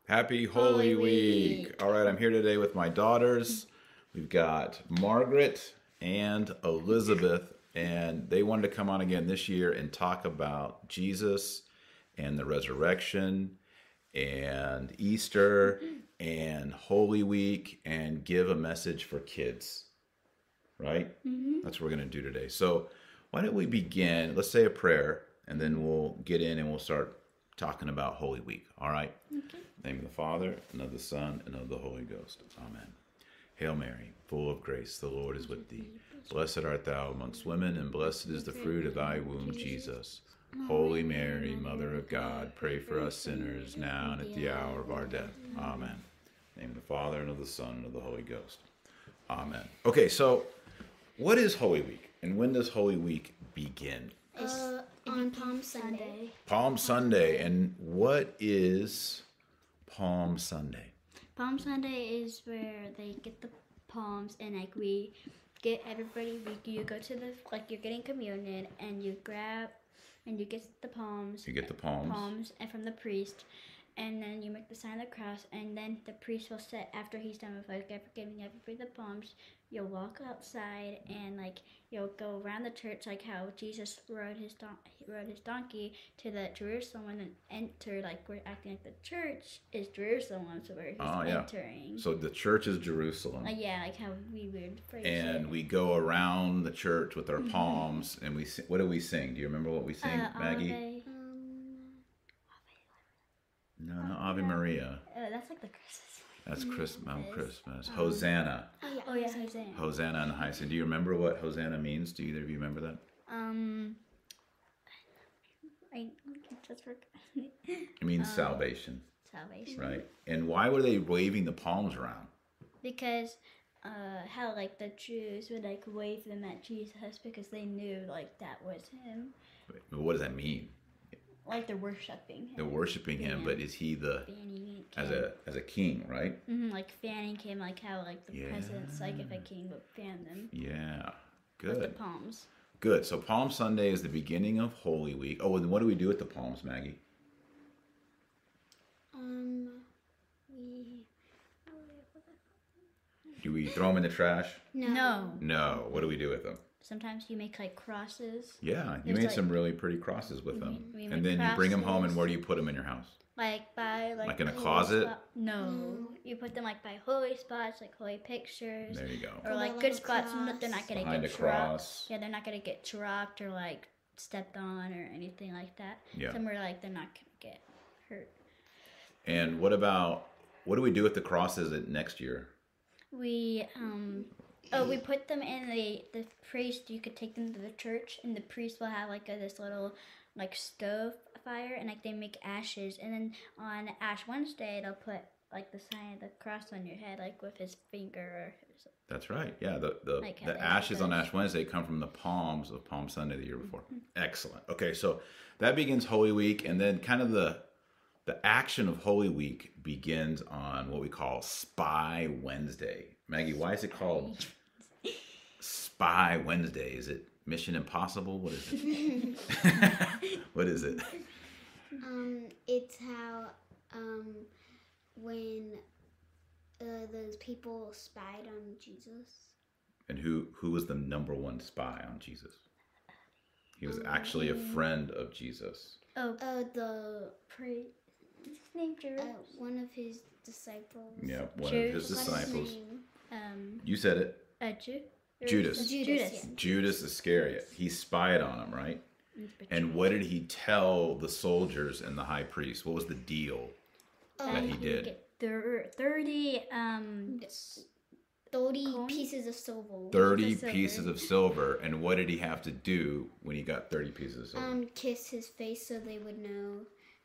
Happy Holy Week. All right, I'm here today with my daughters. We've got Margaret and Elizabeth, and they wanted to come on again this year and talk about Jesus and the resurrection and Easter and Holy Week and give a message for kids, right? That's what we're going to do today. So why don't we begin? Let's say a prayer, and then we'll get in and we'll start talking about Holy Week, all right? Okay. In the name of the Father, and of the Son, and of the Holy Ghost. Amen. Hail Mary, full of grace, the Lord is with thee. Blessed art thou amongst women, and blessed is the fruit of thy womb, Jesus. Holy Mary, Mother of God, pray for us sinners, now and at the hour of our death. Amen. In the name of the Father, and of the Son, and of the Holy Ghost. Amen. Okay, so what is Holy Week, and when does Holy Week begin? On Palm Sunday. Palm Sunday. And what is Palm Sunday? Palm Sunday is where they get the palms and we get everybody. You go to you're getting communion and you grab and you get the palms. You get the palms. Palms and from the priest, and then you make the sign of the cross, and then the priest will sit after he's done with giving everybody the palms. You'll walk outside and you'll go around the church like how Jesus rode his donkey to the Jerusalem and enter. We're acting like the church is Jerusalem, so where he's entering. So the church is Jerusalem. Like how we would phrase and it. We go around the church with our palms, and we what do we sing? Do you remember what we sing, Maggie? Ave. No, Ave Maria. That's like the Christmas. That's Christmas. Hosanna. Oh yeah, Hosanna. Hosanna in the highest. And do you remember what Hosanna means? Do either of you remember that? I just forgot. It means salvation. Salvation. Right. And why were they waving the palms around? Because how the Jews would wave them at Jesus because they knew that was him. But what does that mean? They're worshiping him. They're worshiping him, but is he as a king, right? Fanning him, how the presidents, if a king would fan them. Yeah, good. With the palms. Good. So Palm Sunday is the beginning of Holy Week. Oh, and what do we do with the palms, Maggie? Do we throw them in the trash? No. No. What do we do with them? Sometimes you make crosses. Yeah, you made some really pretty crosses with them. And then you bring them home, and where do you put them in your house? By in a closet? No. You put them by holy spots, holy pictures. There you go. Or good spots that they're not gonna behind get a cross. Yeah, they're not gonna get dropped or stepped on or anything like that. Yeah. Somewhere they're not gonna get hurt. And what do we do with the crosses next year? We we put them in the priest. You could take them to the church, and the priest will have this little stove fire, and they make ashes. And then on Ash Wednesday, they'll put the sign of the cross on your head, with his finger. Or his, That's right. Yeah, the ashes on Ash Wednesday come from the palms of Palm Sunday the year before. Excellent. Okay, so that begins Holy Week, and then kind of the action of Holy Week begins on what we call Spy Wednesday. Maggie, why is it called Spy Wednesday? Is it Mission Impossible? What is it? What is it? It's how when those people spied on Jesus. And who was the number one spy on Jesus? He was actually a friend of Jesus. The priest. His name one of his disciples. Yeah, one of his disciples. You said it. Judas. Judas Iscariot. He spied on him, right? And what did he tell the soldiers and the high priest? What was the deal that he did? 30 pieces of silver. 30 pieces of silver. And what did he have to do when he got 30 pieces of silver? Kiss his face so they would know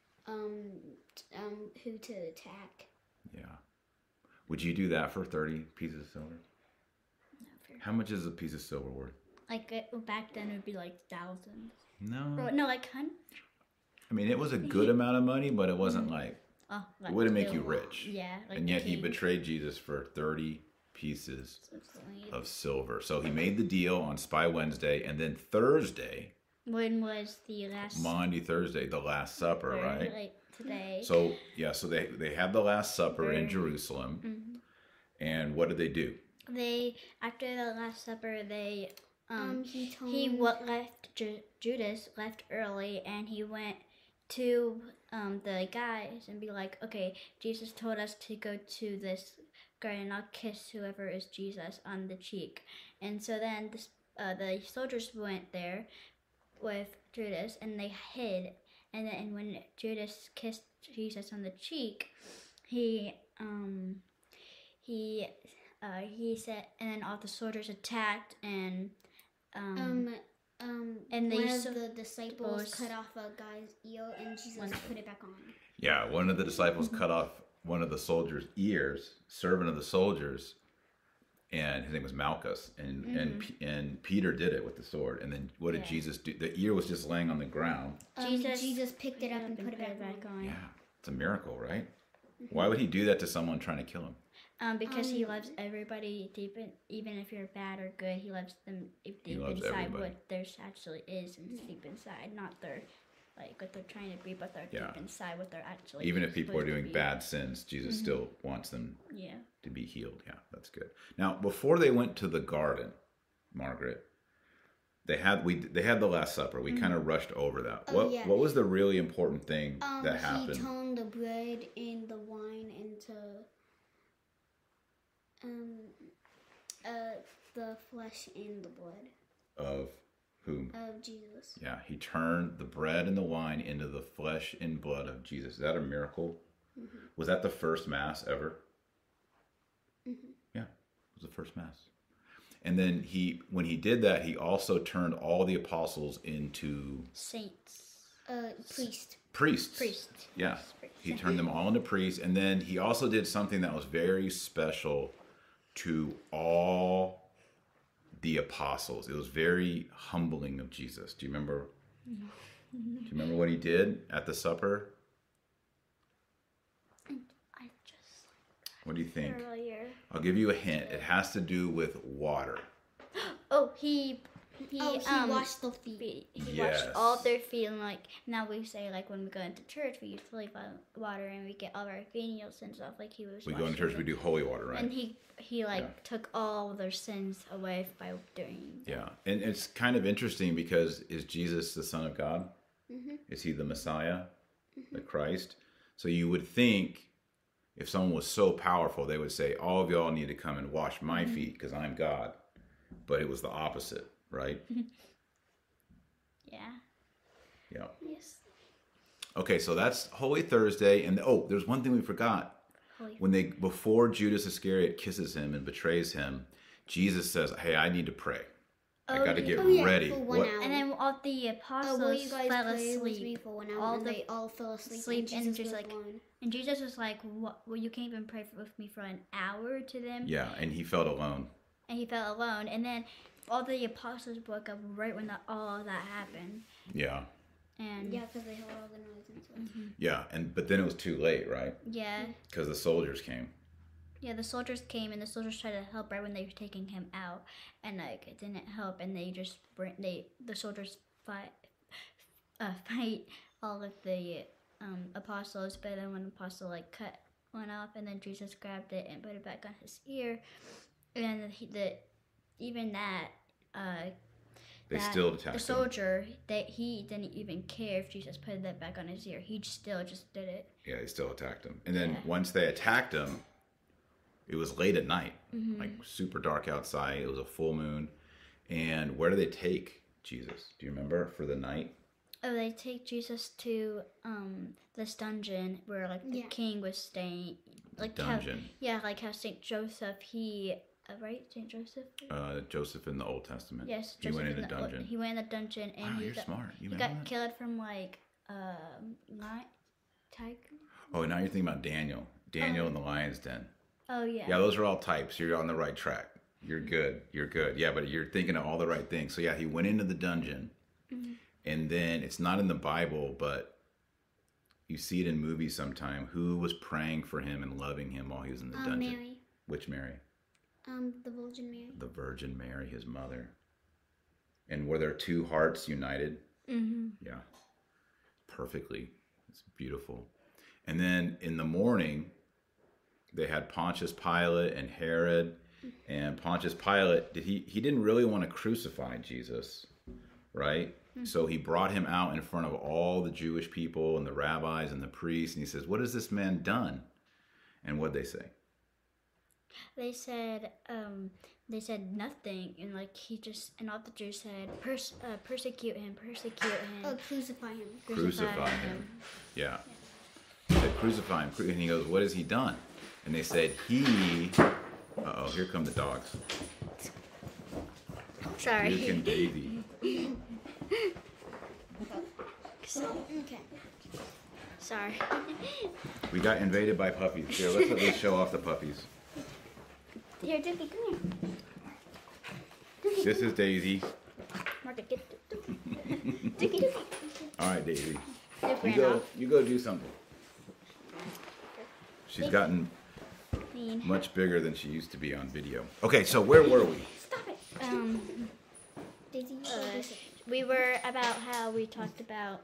who to attack. Yeah. Would you do that for 30 pieces of silver? No, how much is a piece of silver worth? Back then it would be thousands. No. No, hundreds. I mean, it was a good amount of money, but it wasn't it wouldn't make you rich. Yeah. And yet he betrayed Jesus for 30 pieces of silver. So he made the deal on Spy Wednesday, and then Thursday. When was the last? Maundy Thursday, the Last Supper, right? today. So they had the Last Supper in Jerusalem, and what did they do? They after the Last Supper, they he left Judas left early, and he went to the guys and be like, okay, Jesus told us to go to this garden. I'll kiss whoever is Jesus on the cheek. And so then the soldiers went there with Judas, and they hid. And then when Judas kissed Jesus on the cheek, he said, and then all the soldiers attacked, and and one of the disciples cut off a guy's ear, and Jesus put it back on. Yeah, one of the disciples cut off one of the soldiers' ears, servant of the soldiers, and his name was Malchus, and Peter did it with the sword. And then what did Jesus do? The ear was just laying on the ground. Jesus picked it up and put it back on. Yeah, it's a miracle, right? Why would he do that to someone trying to kill him? Because he loves everybody deep in, even if you're bad or good, he loves them deep inside everybody. what theirs actually is and deep inside, not their what they're trying to be, but they're deep inside what they're actually. Even if people are doing bad sins, Jesus still wants them to be healed. Yeah, that's good. Now, before they went to the garden, Margaret, they had the Last Supper. We kind of rushed over that. What was the really important thing that happened? He turned the bread and the wine into the flesh and the blood of whom? Of Jesus. Yeah, he turned the bread and the wine into the flesh and blood of Jesus. Is that a miracle? Was that the first Mass ever? Yeah, it was the first Mass. And then when he did that, he also turned all the apostles into saints. Priests. Yeah, he turned them all into priests. And then he also did something that was very special to all the apostles. It was very humbling of Jesus. Do you remember? Do you remember what he did at the supper? What do you think? Earlier. I'll give you a hint. It has to do with water. He washed the feet. He washed all their feet, and now we say when we go into church, we use holy water and we get all our venials and stuff. We go into church, we do holy water, right? And he took all their sins away by doing. Yeah, and it's kind of interesting because is Jesus the Son of God? Is he the Messiah, the Christ? So you would think if someone was so powerful, they would say, all of y'all need to come and wash my feet because I'm God. But it was the opposite, right? Yeah. Yeah. Yes. Okay, so that's Holy Thursday. And there's one thing we forgot. Before Judas Iscariot kisses him and betrays him, Jesus says, hey, I need to pray. I got to get ready. For 1 hour. And then all the apostles fell asleep. For 1 hour, and they all fell asleep. And Jesus was like, "What? Well, you can't even pray with me for an hour." To them. Yeah, and he felt alone. And then all the apostles woke up right when all that happened. Yeah. And because they heard all the noise and stuff. Yeah, but then it was too late, right? Yeah. Because the soldiers came. Yeah, the soldiers came, and the soldiers tried to help right when they were taking him out, and it didn't help, and the soldiers fight all of the apostles, but then one apostle cut one off, and then Jesus grabbed it and put it back on his ear, and they still attacked him. The soldier, he didn't even care if Jesus put that back on his ear. He still just did it. Yeah, they still attacked him. And then once they attacked him, it was late at night, super dark outside. It was a full moon. And where do they take Jesus? Do you remember for the night? Oh, they take Jesus to this dungeon where the king was staying. Dungeon. How Saint Joseph, right? Saint Joseph? Joseph in the Old Testament. Yes, he went in the dungeon. He went in the dungeon, and you're smart. He got killed from tiger. Oh, now you're thinking about Daniel. Daniel in the lion's den. Oh yeah. Yeah, those are all types. You're on the right track. You're good. Yeah, but you're thinking of all the right things. So yeah, he went into the dungeon, and then it's not in the Bible, but you see it in movies sometime. Who was praying for him and loving him while he was in the dungeon? Mary. Which Mary? The Virgin Mary. The Virgin Mary, his mother. And were there two hearts united? Yeah. Perfectly. It's beautiful. And then in the morning, they had Pontius Pilate and Herod. And Pontius Pilate, he didn't really want to crucify Jesus, right? So he brought him out in front of all the Jewish people and the rabbis and the priests. And he says, what has this man done? And what'd they say? They said nothing, and like and all the Jews said, persecute him, Crucify him. Crucify him. Yeah. They said, crucify him. And he goes, what has he done? And they said, uh-oh, here come the dogs. Sorry. Here came Davy. Okay. Sorry. We got invaded by puppies. Here, let's show off the puppies. Here, Dookie, come here. This is Daisy. Margaret, get Dookie. All right, Daisy. Duke You ran go. off. You go do something. She's gotten Mean. much bigger than she used to be on video. Okay, so where were we? Stop it. Daisy, We were about how we talked about.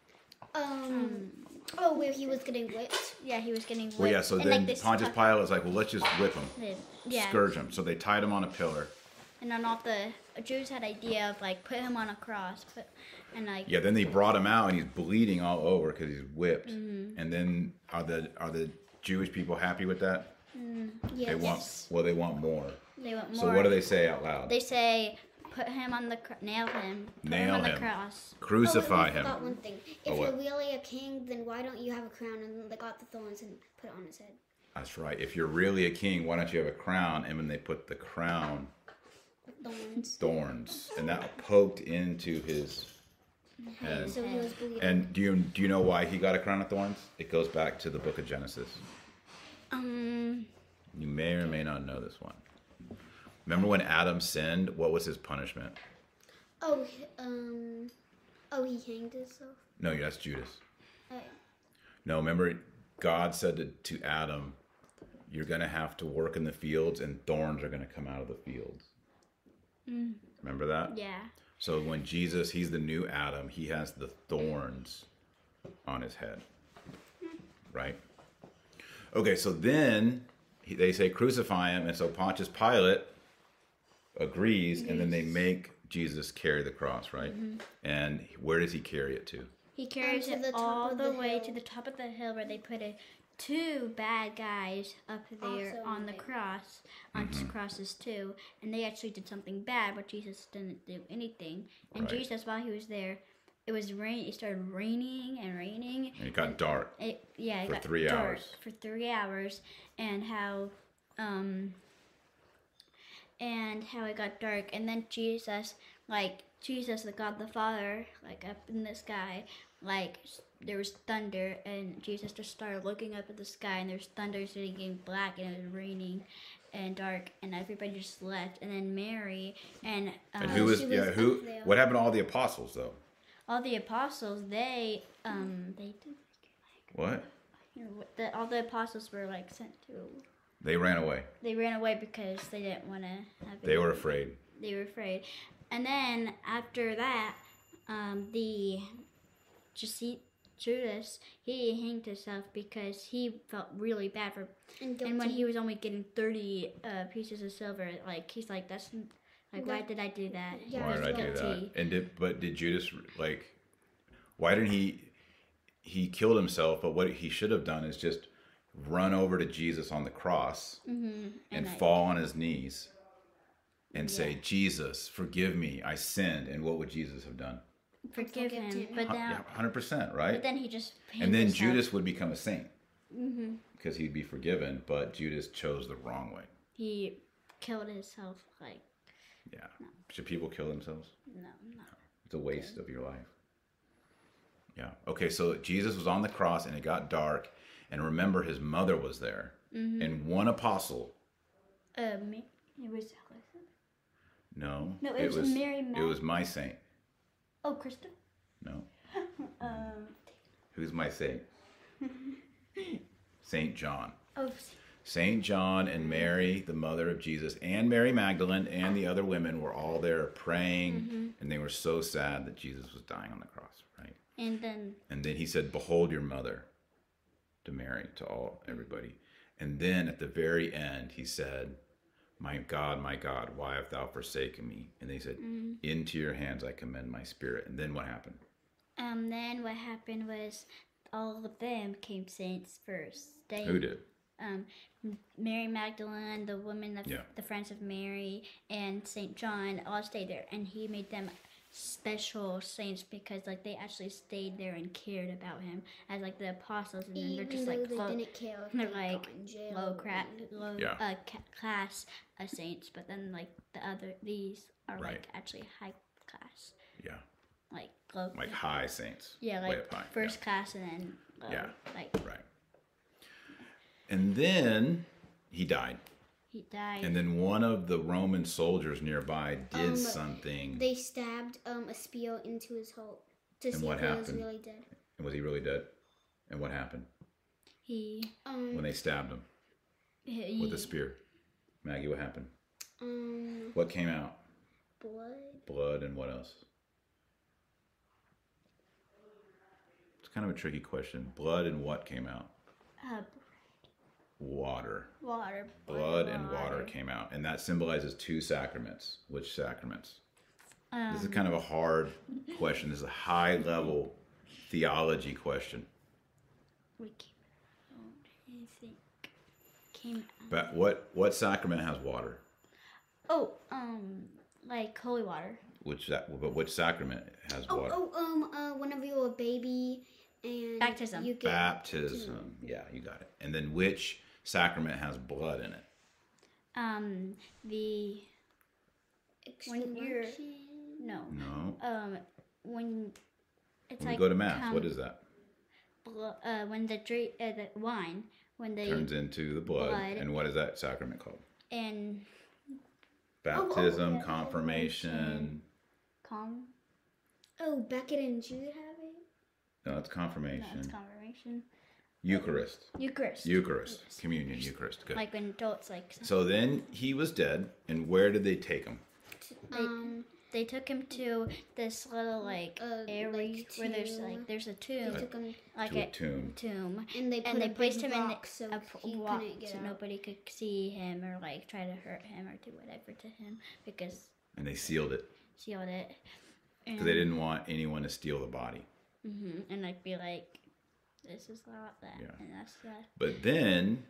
where he was getting whipped. Yeah, he was getting whipped. Well, yeah. So and, then they Pontius stuck Pilate was like, "Well, let's just whip him, Yeah. scourge him." So they tied him on a pillar. And then all the Jews had idea of like put him on a cross, and like Yeah. Then they brought him out, and he's bleeding all over because he's whipped. And then are the Jewish people happy with that? Yes. They want more. they want more. So what do they say out loud? They say, put him on the nail him, put Nail him on him. the cross. Crucify I him. forgot one thing. Oh, If what? you're really a king, then why don't you have a crown and they got the thorns and put it on his head? That's right. If you're really a king, why don't you have a crown? And when they put the crown, Thorns. thorns, and that poked into his head. So he was bleeding. And do you know why he got a crown of thorns? It goes back to the book of Genesis. You may or may not know this one. Remember when Adam sinned? What was his punishment? He hanged himself. No, that's Judas. Oh. No, remember God said to Adam, "You're going to have to work in the fields, and thorns are going to come out of the fields." Remember that? Yeah. So when Jesus, he's the new Adam, he has the thorns on his head. Right? Okay, so then they say crucify him, and so Pontius Pilate agrees, and then they make Jesus carry the cross, right? And where does he carry it to? He carries to it the top all of the the way hill. to the top of the hill where they put two bad guys up there Also on the there. cross, on crosses too, and they actually did something bad, but Jesus didn't do anything. And Right. Jesus, while he was there, it started raining and raining. And it got dark. It For got 3 dark hours. for 3 hours, and how it got dark, and then Jesus, the God the Father, up in the sky, there was thunder, and Jesus just started looking up at the sky, and there's thunder starting getting black, and it was raining and dark, and everybody just left, and then Mary and And who was, she was up who? there. What happened to all the apostles though? all the apostles, they did. What? All the apostles were sent to. They ran away. They ran away because they didn't want to have. They were afraid. They were afraid, and then after that, Judas, he hanged himself because he felt really bad for. And when he was only getting 30 pieces of silver, he's like, that's why did I do that? Yeah, Why did I do guilty. that? And did Judas why didn't he killed himself? But what he should have done is just run over to Jesus on the cross and fall on his knees and say, "Jesus, forgive me, I sinned." And what would Jesus have done? Forgive him, him. but now, 100%, right? but then he just. And then hanged himself. Judas would become a saint because he'd be forgiven. But Judas chose the wrong way. He killed himself. Yeah. Should people kill themselves? No. It's a waste of your life. Yeah. Okay, so Jesus was on the cross and it got dark. And remember, his mother was there. And one apostle. It was. No. No, it was Mary It was my saint. Oh, Krista. No. Who's my saint? Saint John. Oh, Saint John and Mary, the mother of Jesus, and Mary Magdalene and the other women were all there praying. And they were so sad that Jesus was dying on the cross, right? and then. And then he said, "Behold your mother." to Mary, to everybody. And then at the very end, he said, my God, why have thou forsaken me? And they said, into your hands I commend my spirit. And then what happened? Then what happened was all of them became saints first. Who did? Mary Magdalene, the woman, Yeah. the friends of Mary, and Saint John all stayed there, and he made them special saints because like they actually stayed there and cared about him as like the apostles, and then they're just like they low, didn't care if they're they like got in jail. low Yeah. class saints, but then like these are Right. like actually high class, Yeah. like low, Like high saints. yeah, Way like up high. first class and then low, Yeah. like Right. And then he died. he died. And then one of the Roman soldiers nearby did something. They stabbed a spear into his heart to And see what if he was happened? really dead. And was he really dead? And what happened he when they stabbed him with a spear? Maggie, what happened? What came out? Blood. Blood and what else? It's kind of a tricky question. Blood and what came out? Water. Water. Blood and water came out. And that symbolizes two sacraments. Which sacraments? This is kind of a hard question. This is a high level theology question. We came out. I think came out. But what sacrament has water? Oh, like holy water. But which sacrament has water? Whenever you're a baby and Baptism. you get Baptism. Yeah, you got it. And then which sacrament has blood in it? The when you're extraction. no, No. when it's When we like go to mass, what is that? when the wine when they Turns into the blood. blood. And what is that sacrament called? and Baptism, yeah. confirmation. Oh, Beckett and Jude have it? No, it's No, confirmation. it's confirmation. Eucharist. Eucharist. Eucharist. Communion, Eucharist. Good. Like when adults like So then he was dead, and where did they take him? they took him to this little like area like where tomb. there's a They tomb, took him like To a tomb. tomb, and they put and they a placed big him in rock so he walk couldn't get so out. nobody could see him or like try to hurt him or do whatever to him because And they sealed it sealed it. because they didn't want anyone to steal the body. And like be like, this is not that, Yeah. and that's that. But then,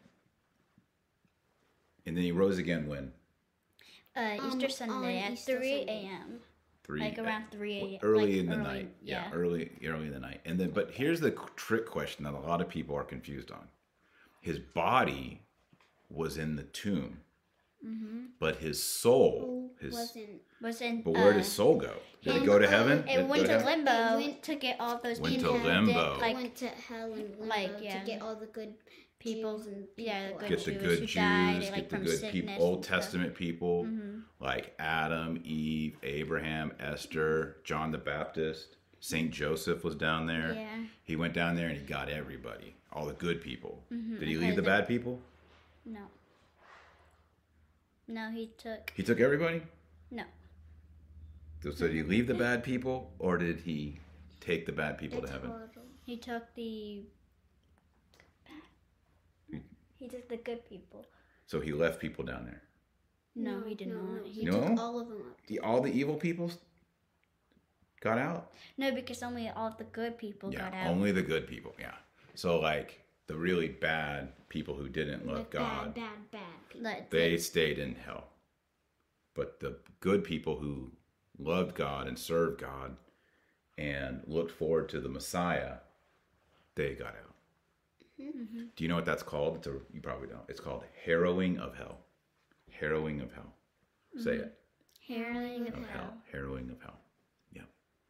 and then he rose again when? Easter Sunday at Easter 3 Sunday. a.m. 3 Like around 3 a.m. early like in the early- night. Yeah. Early in the night. And then, but here's the trick question that a lot of people are confused on. His body was in the tomb, but his soul, Wasn't. but where did his soul go? Did it go to heaven? Did It went go to heaven? limbo It went- to get all those Went people to that limbo. like went to hell and limbo like, yeah. to get all the good people, Jews and yeah, the people good Get the Jews good who Jews, died, get like, the from good sickness people, Old and stuff. Testament people, like Adam, Eve, Abraham, Esther, John the Baptist. Saint Joseph was down there. Yeah. He went down there and he got everybody, all the good people. Did he Okay, leave the bad people? No. No, he took. He took everybody? No. So did he leave the bad people, or did he take the bad people to That's heaven? horrible. He took the. He took the good people. So he left people down there. No, he did not. No. He He No? took all of them up. All the evil people got out? No, because only all the good people got out. Only the good people, yeah. So like the really bad people who didn't love Like God, bad people. Like, they stayed in hell. But the good people who loved God and served God and looked forward to the Messiah, they got out. Do you know what that's called? You probably don't. It's called harrowing of hell. Harrowing of hell. Say it. Harrowing of Of hell. hell. Harrowing of hell. Yeah.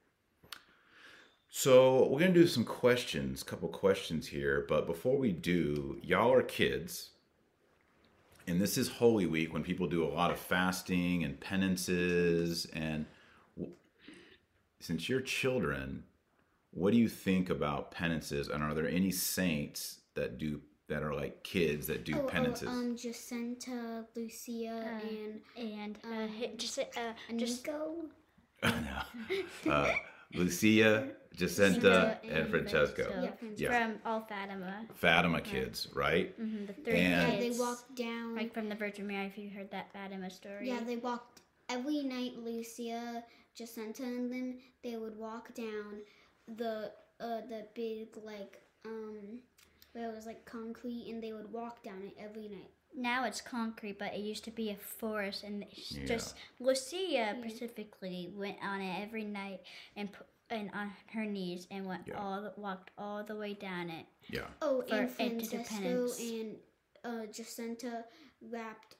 So we're going to do some questions, couple questions here. But before we do, y'all are kids. And this is Holy Week when people do a lot of fasting and penances. And since you're children, what do you think about penances? And are there any saints that are like kids that do penances? Jacinta, Lucia, And just Nico. No. Lucia, Jacinta Jacinta and Francesco. Yeah, Francesco. From all Fatima. Fatima kids, right? The three And- Yeah, they kids. walked down. Like from the Virgin Mary, if you heard that Fatima story. Yeah, they walked every night. Lucia, Jacinta, and them. They would walk down the big where it was like concrete, and they would walk down it every night. Now it's concrete, but it used to be a forest, and it's Yeah. just Lucia specifically went on it every night and on her knees and walked all the way down it. Yeah. Oh, For and Francesco Independence. and Jacinta wrapped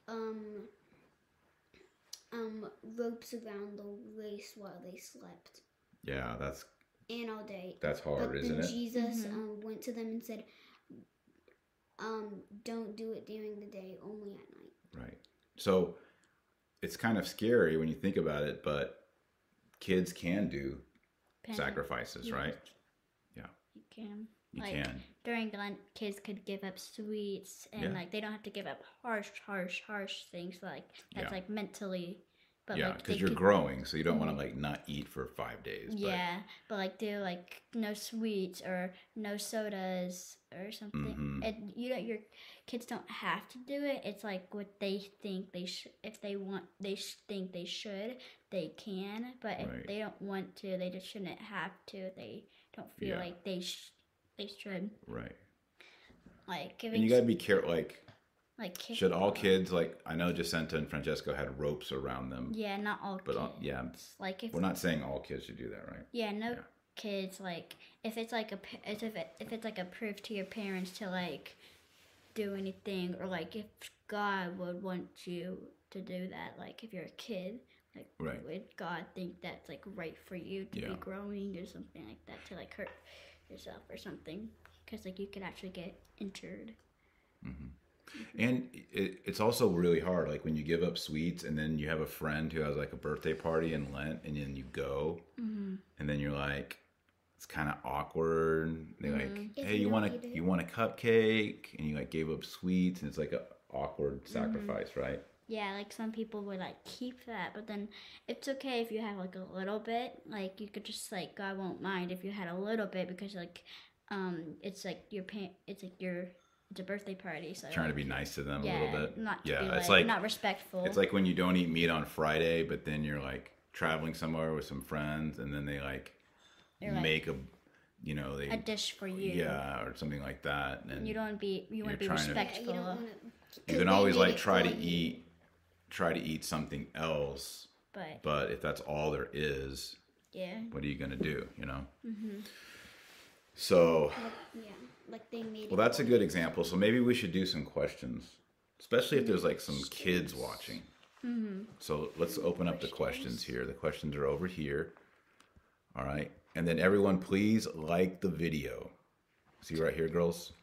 ropes around the waist while they slept, Yeah, and all day. that's hard, But isn't then it? Jesus went to them and said, "Don't do it during the day, only at night." Right. So it's kind of scary when you think about it, but kids can do sacrifices, right? Yeah, You can. you Like, can. During Lent, kids could give up sweets, and Yeah. like they don't have to give up harsh things like that's Yeah. like mentally. But Yeah, like because they you're could- growing, so you don't want to like not eat for 5 days. But, Yeah, but like do like no sweets or no sodas or something. Mhm. And you know your kids don't have to do it. It's like what they think they should. If they want, think they should. They can, but if Right. they don't want to, they just shouldn't have to. They don't feel Yeah. like they should. Right. Like And giving you gotta be careful. like kids. Should all kids I know Jacinta and Francesco had ropes around them, Yeah, not all but kids. yeah, Like if we're not saying all kids should do that, right? yeah, no Yeah. kids like if it's like if it's like a proof to your parents to like do anything, or like if God would want you to do that, like if you're a kid, like Right. would God think that's like right for you to Yeah. be growing or something like that, to like hurt yourself or something, because like you could actually get injured. And it's also really hard, like when you give up sweets and then you have a friend who has like a birthday party in Lent, and then you go, and then you're like, it's kind of awkward. They're like, If hey, you you don't want eat it. you want a cupcake, and you like gave up sweets, and it's like a awkward sacrifice, right? Yeah, like some people would like keep that, but then it's okay if you have like a little bit. Like you could just like God won't mind if you had a little bit, because like it's like it's a birthday party, so Trying to like, be nice to them yeah, a little bit. not to Yeah, be it's like like not respectful. it's like when you don't eat meat on Friday, but then you're like traveling somewhere with some friends, and then they like They're like, make a a dish for you. yeah, or something like that, and You don't want to be You're be trying to- Yeah, respectful. you don't want to. you can always like try to eat something else, but if that's all there is, Yeah. what are you gonna do? So, Yeah, like they made well, that's a good example. So maybe we should do some questions, especially if there's like some kids watching. So let's open up the questions here. The questions are over here. All right, and then everyone, please like the video. See right here, girls.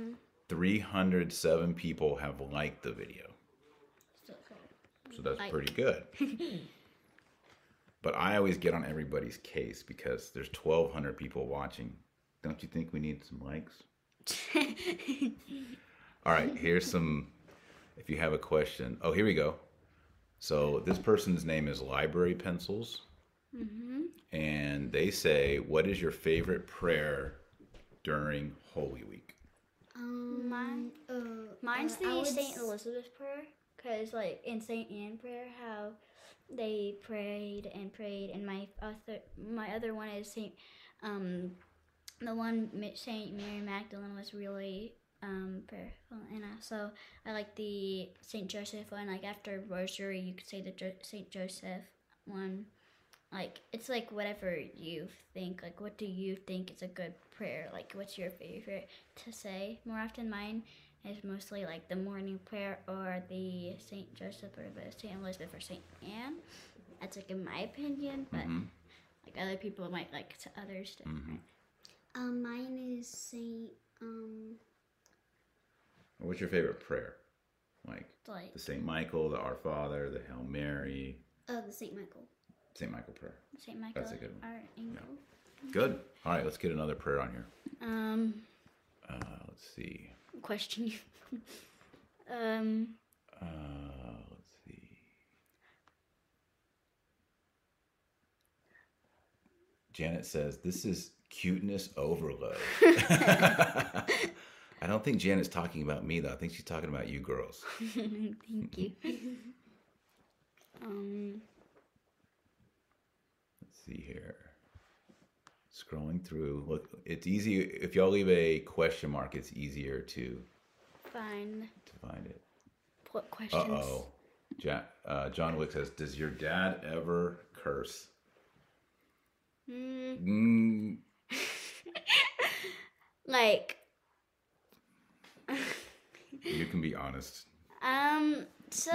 307 people have liked the video. So that's Like. pretty good. But I always get on everybody's case because there's 1,200 people watching. Don't you think we need some likes? All right, here's some. If you have a question. Oh, here we go. So this person's name is Library Pencils. And they say, what is your favorite prayer during Holy Week? Mine- Mine's the Saint Elizabeth prayer, because like in Saint Anne prayer, how they prayed, and my other one is the one Saint Mary Magdalene was really prayerful, and also I like the Saint Joseph one. Like after Rosary, you could say the Saint Joseph one. Like it's like whatever you think. Like what do you think is a good prayer? Like what's your favorite to say? More often, mine is mostly like the morning prayer or the Saint Joseph or the Saint Elizabeth or Saint Anne. That's like in my opinion, but like other people might like to others different. Mine is Saint. What's your favorite prayer? Like Like the Saint Michael, the Our Father, the Hail Mary, The Saint Michael. Saint Michael prayer. Saint Michael, That's a good one. Archangel. Good. All right, let's get another prayer on here. Let's see. Question you. Let's see. Janet says, this is Cuteness overload. I don't think Janet's talking about me though. I think she's talking about you girls. Thank you. Let's see here. Scrolling through. Look, it's easy if y'all leave a question mark. It's easier to Fine. find it. What questions? Uh-oh. John Wick says, does your dad ever curse? Like, You can be honest. so,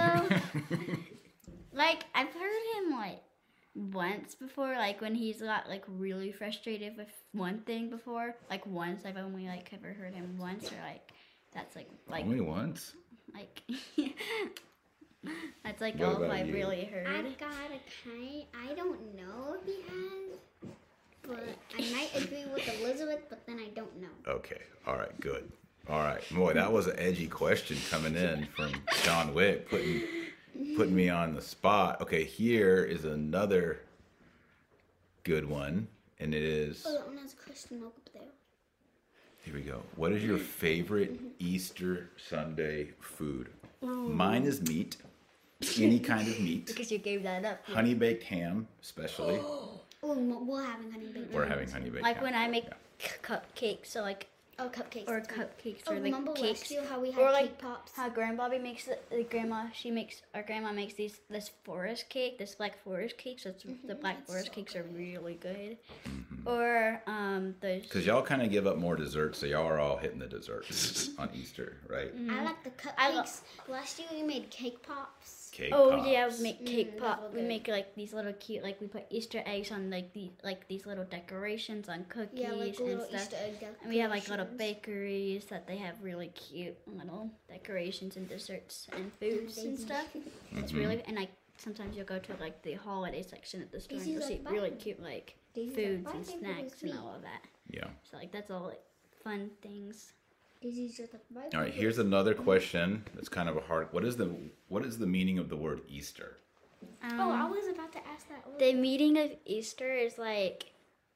like, I've heard him, like, once before, like, when he's got, like, really frustrated with one thing before. Like, once, I've only, like, ever heard him once, or, like, that's, like Only once? like, that's, like, What all about I've you? really heard. I've got a kind. I don't know if he has, but I might agree with Elizabeth, but then I don't know. Okay. All right. Good. All right. Boy, that was an edgy question coming in from John Wick, putting me on the spot. Okay, here is another good one, and it is. Oh, that one has crystal milk up there. Here we go. What is your favorite Easter Sunday food? Mine is meat. Any kind of meat. Because you gave that up. Honey baked ham, especially. Oh, we're having honey baked. We're having honey baked Like ham. when I make Yeah. cupcakes, so like, Oh, cupcakes. or that's right. cupcakes, Oh, or the remember cakes. last year how we Or had like cake pops? how Grandbobby makes our grandma makes this forest cake, this black forest cake. So the black that's forest so cakes are really good. Or those. Because y'all kind of give up more desserts, so y'all are all hitting the desserts on Easter, right? I like the I lo- cupcakes. Last year we made cake pops. Cake Oh pops. yeah, we make cake those pop. were We good. make like these little cute, like we put Easter eggs on like these little decorations on cookies Yeah, like and little stuff. Easter egg And we have like little decorations. bakeries that they have really cute little decorations and desserts and foods and Daisies. stuff. It's really, and like sometimes you'll go to like the holiday section at the store and Daisy's you'll see like, really "Bye." cute like Daisy's like, foods "Bye, and thank you for snacks this and week." all of that. Yeah. So like that's all like fun things. Daisy's just like, "Bye, All right, bye." here's another question. That's kind of a hard. What is the meaning of the word Easter? Oh, I was about to ask that. The meaning of Easter is like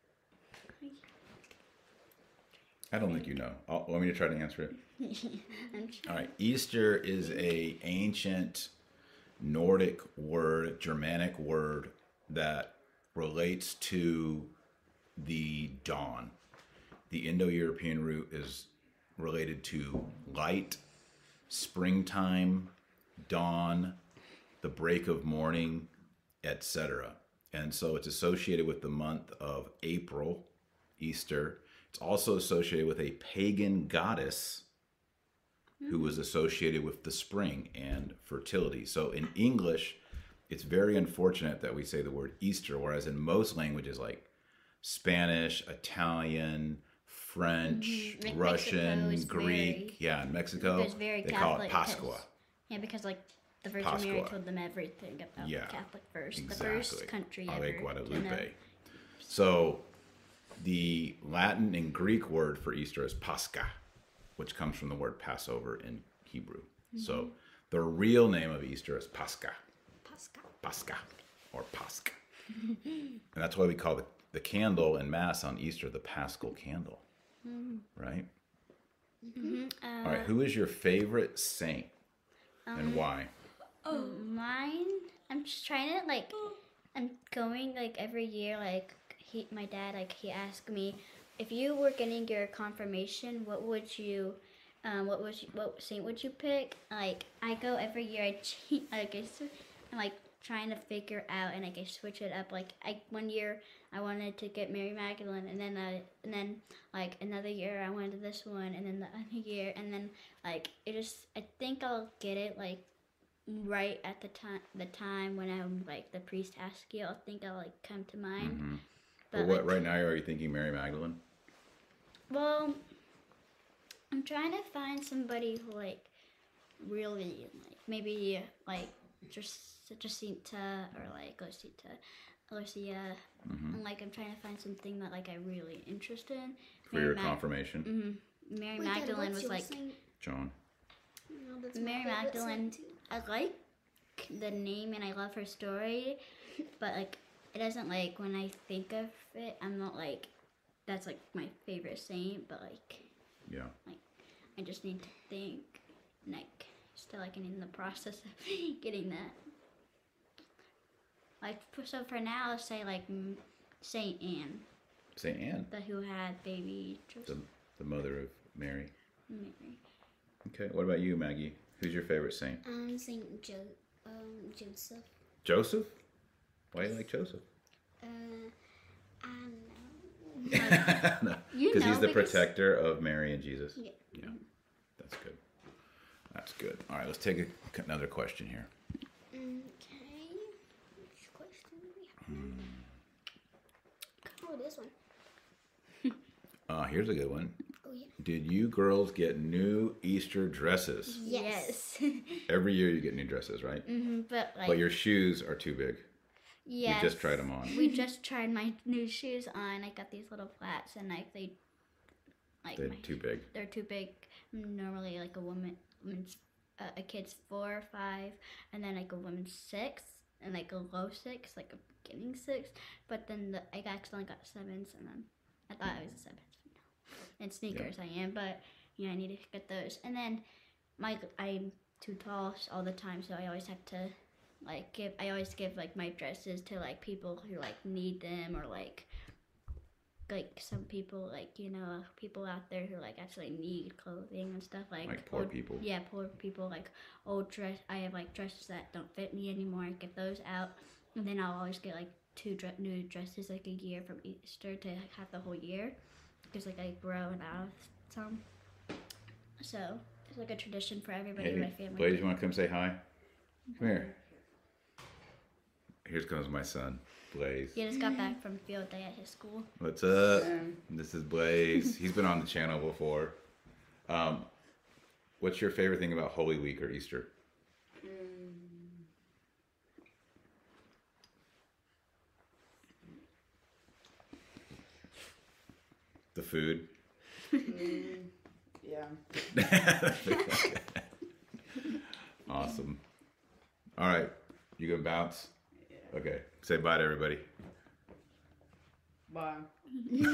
I don't think you know. Want me to try to answer it? I'm All right, Easter is a ancient Nordic word, Germanic word that relates to the dawn. The Indo-European root is related to light, springtime, dawn, the break of morning, etc. And so it's associated with the month of April, Easter. It's also associated with a pagan goddess who was associated with the spring and fertility. So in English, it's very unfortunate that we say the word Easter, whereas in most languages like Spanish, Italian, French, Like Russian, Mexico is Greek, in Mexico, There's very they call it Catholic Pascua. because- Yeah, because like the Virgin Mary Pascua. told them everything about Yeah, the Catholic first, Exactly. the first country Ale ever to Guadalupe. know. So the Latin and Greek word for Easter is Pascha, which comes from the word Passover in Hebrew. So the real name of Easter is Pascha. Pascal. Pascha or Pascha. And that's why we call the candle in Mass on Easter the Paschal candle. Right? All right. Who is your favorite saint and why? Mine, I'm just trying to like, I'm going like every year. Like my dad, like he asked me, if you were getting your confirmation, what saint would you pick? Like I go every year. I cheat. Like I'm like trying to figure out, and like I switch it up. Like one year I wanted to get Mary Magdalene, and then like another year I wanted this one, and then the other year, and then like I think I'll get it like right at the time when I'm like the priest asks you. I think I'll like come to mind. But what right now are you thinking Mary Magdalene? Well, I'm trying to find somebody who like really like maybe like Jacinta or like Lucia. And like I'm trying to find something that like I'm really interested in. For your confirmation? Mary Wait, Dad, Magdalene what's was your like saint? John. No, that's my Mary favorite Magdalene. saint, too. I like the name and I love her story, but like it doesn't like when I think of it, I'm not like that's like my favorite saint, but like Yeah. I just need to think, like still like in the process of getting that. Like so for now, let's say like Saint Anne, Saint Anne, the who had baby Joseph. the mother of Mary. Mary. Okay. What about you, Maggie? Who's your favorite saint? Saint Joseph. Joseph. Why do you like Joseph? I don't know. You Because know, he's the because- protector of Mary and Jesus. Yeah. Yeah. That's good. That's good. All right, let's take another question here. Okay. Which question do we have? Oh, this one. Here's a good one. Oh, yeah. Did you girls get new Easter dresses? Yes. Every year you get new dresses, right? But like But your shoes are too big. yes. We just tried them on. We just tried my new shoes on. I got these little flats, and like They're too big. they're too big. Normally, like a kid's 4 or 5, and then like a woman's 6, and like a low 6, like a beginning 6. But then I accidentally got 7s, and then I thought it was a 7. And sneakers, I am, but yeah, I need to get those. And then I'm too tall all the time, so I always have to give like my dresses to like people who like need them, or like some people, like, you know, people out there who like actually need clothing and stuff, like Poor people. Yeah, poor people, like old dress. I have like dresses that don't fit me anymore. I get those out, and then I'll always get like 2 new dresses like a year from Easter to have the whole year, because like I grow and out of some. So it's like a tradition for everybody in my Hey, family. Blaze, you want to come say hi? Come here. Here comes my son, Blaze. He just got back from field day at his school. What's up? This is Blaze. He's been on the channel before. What's your favorite thing about Holy Week or Easter? The food. Yeah. Awesome. All right. You gonna bounce? Okay. Say bye to everybody. Bye. He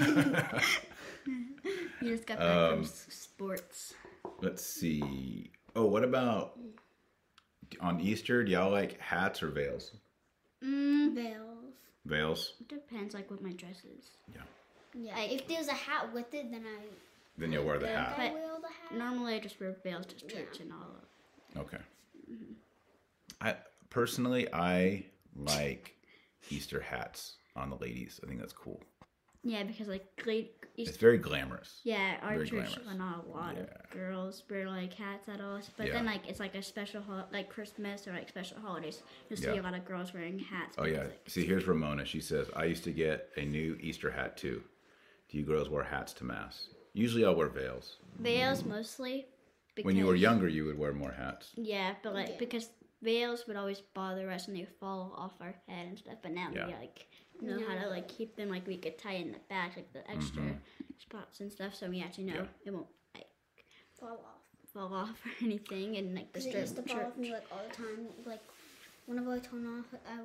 just got back from sports. Let's see. Oh, what about on Easter? Do y'all like hats or veils? Veils. Veils. Depends like what my dress is. Yeah. Yeah. If there's a hat with it, then Then you'll wear the hat. I wear the hat. Normally I just wear veils to church and all. Okay. I personally like Easter hats on the ladies. I think that's cool. Yeah, because like It's very glamorous. yeah, our very church glamorous. not a lot Yeah. of girls wear like hats at all. But Yeah. then like it's like a special like Christmas or like special holidays, you'll see Yeah. a lot of girls wearing hats. Oh yeah. because, like, See, here's Ramona. She says, "I used to get a new Easter hat too. Do you girls wear hats to mass? Usually, I'll wear veils. veils mostly. Because, When you were younger, you would wear more hats. Yeah, but like Yeah. because veils would always bother us and they fall off our head and stuff. But now Yeah. we like know how to like keep them, like we could tie in the back, like the extra spots and stuff, so we actually know Yeah. it won't like Fall off. fall off or anything. And like the Because it used to strip fall off me like all the time. Like whenever I turn off,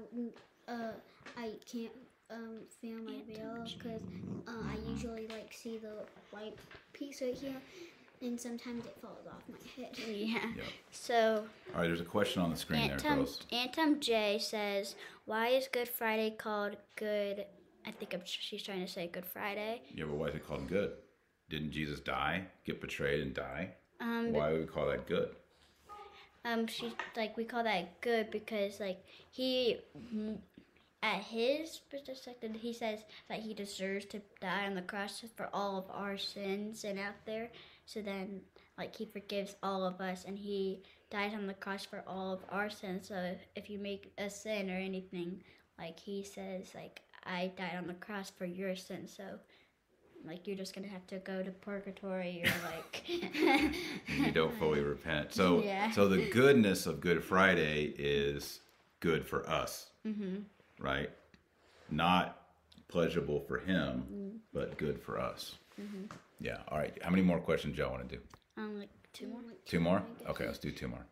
I can't feel my veil because I usually like see the white piece right here, and sometimes it falls off my head. Yeah. Yep. So All right, there's a question on the screen there, girls. Antum J says, "Why is Good Friday called Good?" I think she's trying to say Good Friday. Yeah, but why is it called good? Didn't Jesus die, get betrayed, and die? Why would we call that good? She like we call that good because like he, at his perspective, he says that he deserves to die on the cross for all of our sins and out there. So then, like he forgives all of us, and he died on the cross for all of our sins. So if you make a sin or anything, like he says, like I died on the cross for your sins. So. Like you're just gonna have to go to purgatory or like You don't fully repent. So, Yeah. so the goodness of Good Friday is good for us, right? Not pleasurable for him, but good for us. Yeah. All right. How many more questions y'all want to do? like 2 more. 2 more? Okay, let's do 2 more.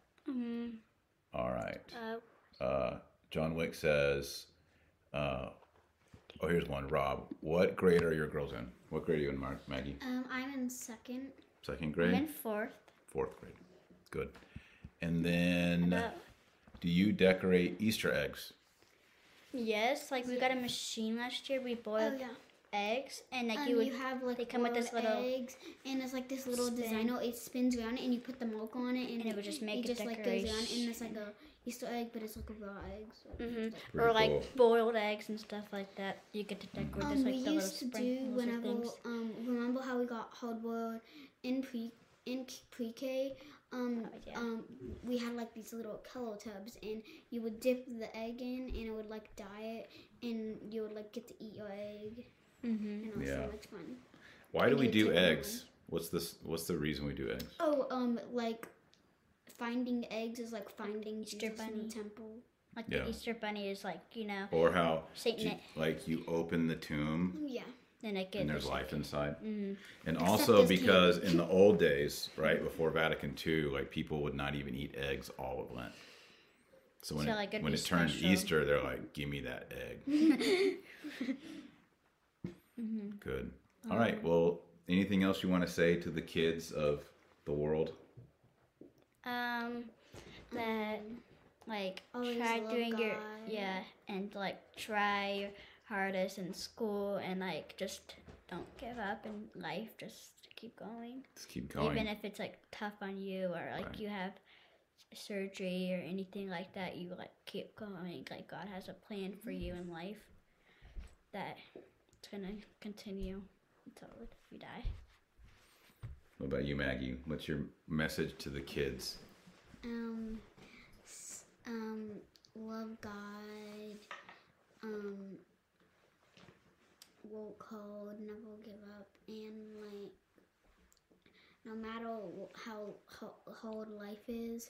All right. John Wick says, Oh, here's one. Rob, what grade are your girls in? What grade are you in, Maggie? I'm in second. Second I'm grade? in 4th. Fourth grade. Good. And then, About- do you decorate Easter eggs? Yes, like we got a machine last year. We boiled Oh yeah. eggs, and like You have like they come with this boiled little eggs, and it's like this little spin. design. It spins around it, and you put the milk on it, And it would just make it a just like goes around, decoration. and it's like a Easter egg, but it's like a raw egg. So Pretty or like cool. boiled eggs and stuff like that. You get to decorate just we like the little used to do sprinkles or whenever things. remember how we got hard boiled in pre-K. yeah. We had like these little Kello tubs, and you would dip the egg in, and it would like dye it, and you would like get to eat your egg, and it was Yeah. so much fun. Why do we get do to eggs? What's the reason we do eggs? Oh, like finding eggs is like finding Easter Jesus in bunny. the temple. Like Yeah. the Easter bunny is like, Or how, Satan. like, you open the tomb Yeah. Then it and gets there's life inside. Mm-hmm. And Except also this because in the old days, right, before Vatican II, like, people would not even eat eggs all of Lent. So when So, like, it'd when be it turned special. Easter, they're like, give me that egg. Good. All right. Well, anything else you want to say to the kids of the world? that like Always try love doing your God. and like try your hardest in school and like just don't give up in life, just keep going. Just keep going. Even if it's like tough on you or like Right. you have surgery or anything like that, you like keep going. Like God has a plan for you in life that it's gonna continue until you die. What about you, Maggie? What's your message to the kids? Love God. Work hard, never give up, and like no matter how hard life is,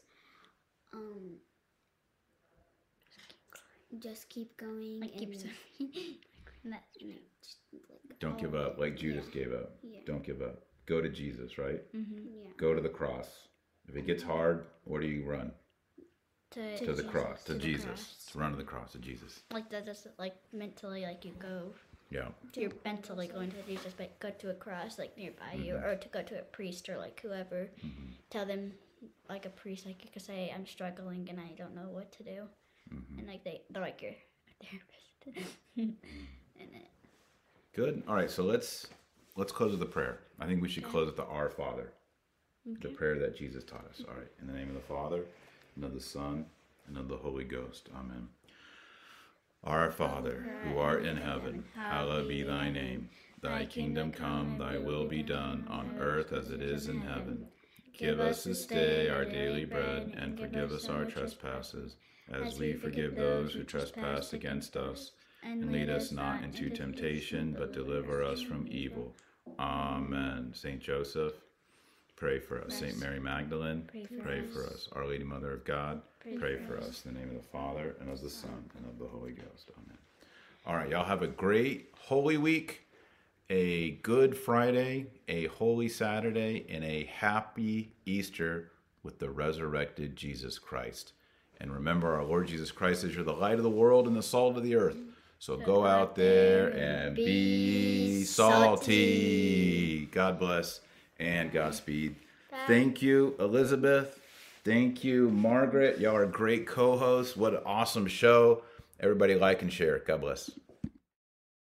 just keep going Like and keep that's just, like, Don't give up, like Judas gave up. Yeah. Don't give up. Go to Jesus, right? Yeah. Go to the cross. If it gets hard, where do you run? To the cross, to the Jesus. cross. Run to the cross, to Jesus. Like that, just like mentally, like you go. Yeah. You're mentally going to Jesus, but go to a cross like nearby you, Mm-hmm. or to go to a priest or like whoever. Tell them, like a priest, like you could say, I'm struggling and I don't know what to do, Mm-hmm. and like they're like your therapist. And it, Good. All right, so let's close with a prayer. I think we should close with the Our Father, the prayer that Jesus taught us. All right, in the name of the Father, and of the Son, and of the Holy Ghost. Amen. Our Father, who art in heaven, hallowed be thy name. Thy kingdom come, thy will be done, on earth as it is in heaven. Give us this day our daily bread, and forgive us our trespasses, as we forgive those who trespass against us. And lead us not into temptation, but deliver us from evil. Amen. Saint Joseph, pray for us. Saint Mary Magdalene, pray for us. Our Lady Mother of God, pray for us. In the name of the Father, and of the Son, and of the Holy Ghost. Amen. All right, y'all have a great Holy Week, a Good Friday, a Holy Saturday, and a happy Easter with the resurrected Jesus Christ. And remember, our Lord Jesus Christ is you're the light of the world and the salt of the earth. So go out there and be salty. God bless and Godspeed. Thank you, Elizabeth. Thank you, Margaret. Y'all are great co-hosts. What an awesome show. Everybody like and share. God bless.